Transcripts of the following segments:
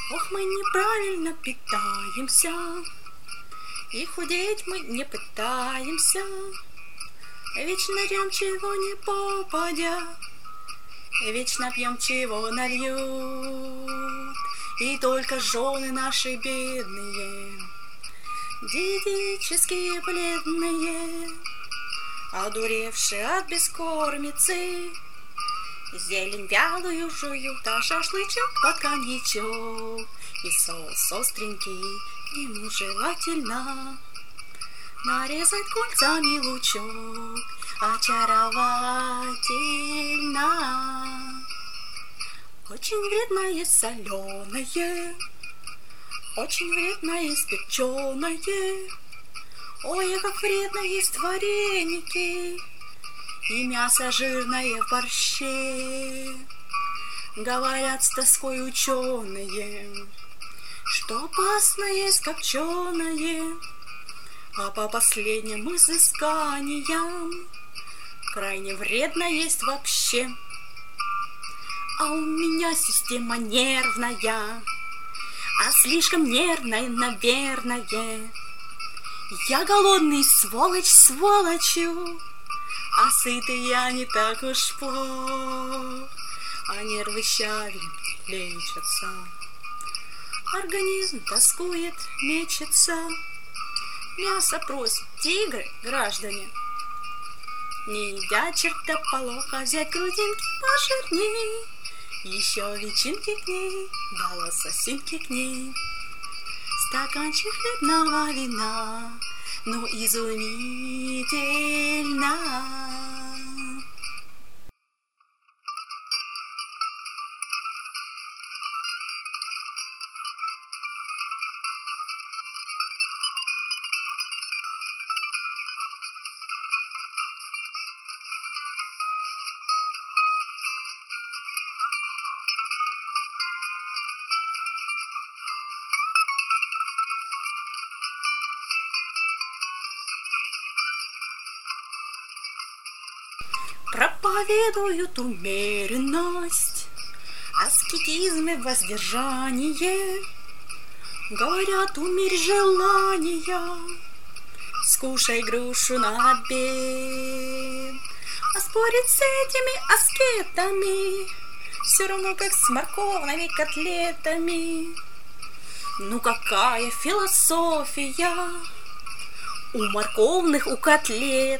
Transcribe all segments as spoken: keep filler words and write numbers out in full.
Ох, мы неправильно питаемся, и худеть мы не пытаемся. Вечно жрем чего не попадя, вечно пьем чего нальют. И только жены наши бедные, диетически бледные, одуревшие от бескормицы, зелень вялую жуют, а шашлычок под коньячок. И соус остренький, ему желательно нарезать кольцами лучок. Очаровательно. Очень вредно есть соленое, очень вредно есть печеное. Ой, как вредно есть вареники и мясо жирное в борще. Говорят с тоской ученые, что опасно есть копченое, а по последним изысканиям крайне вредно есть вообще. А у меня система нервная, а слишком нервная, наверное. Я голодный, сволочь, сволочью, а сытый я не так уж плох. А нервы щавелем лечатся, организм тоскует, мечется. Мясо просят тигры, граждане. Не едят чертополоха, взять грудинки пожирней, еще ветчинки к ней, да лососинки к ней. Стаканчик хлебного вина, ну изумительно. Проповедуют умеренность, аскетизм и воздержание. Говорят, умерь желания, скушай грушу на обед. А спорить с этими аскетами все равно, как с морковными котлетами. Ну какая философия у морковных, у котлет.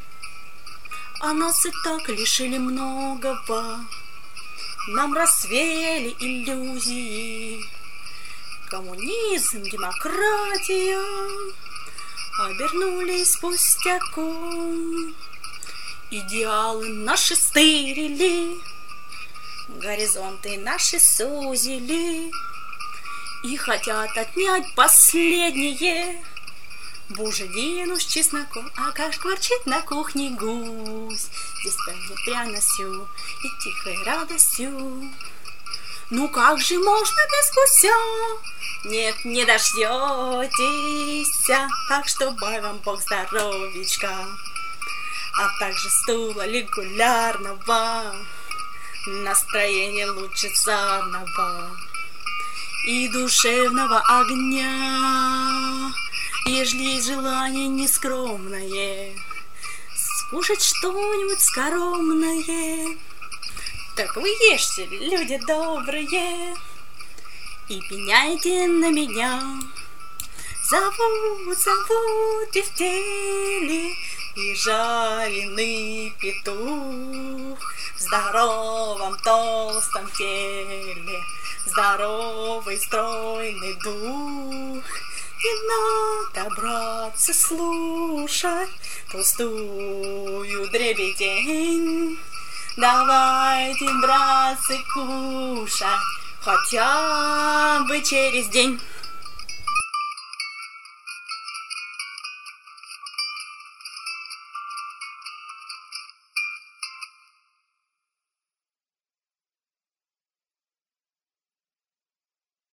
А нас и так лишили многого, нам развеяли иллюзии. Коммунизм, демократия обернулись пустяком. Идеалы наши стырили, горизонты наши сузили и хотят отнять последнее. Буженину с чесноком, а как шкварчит на кухне гусь, здесь пахнет пряностью и тихой радостью. Ну как же можно без гуся? Нет, не дождетесь, так что бай вам Бог здоровичка, а также стула регулярного, настроение лучше заорного и душевного огня. Ежели есть желание нескромное скушать что-нибудь скоромное, так вы ешьте, люди добрые, и пеняйте на меня. Зовут, зовут тефтели и жареный петух в здоровом толстом теле, здоровый стройный дух. И надо, братцы, слушать пустую дребедень. Давайте, братцы, кушать хотя бы через день.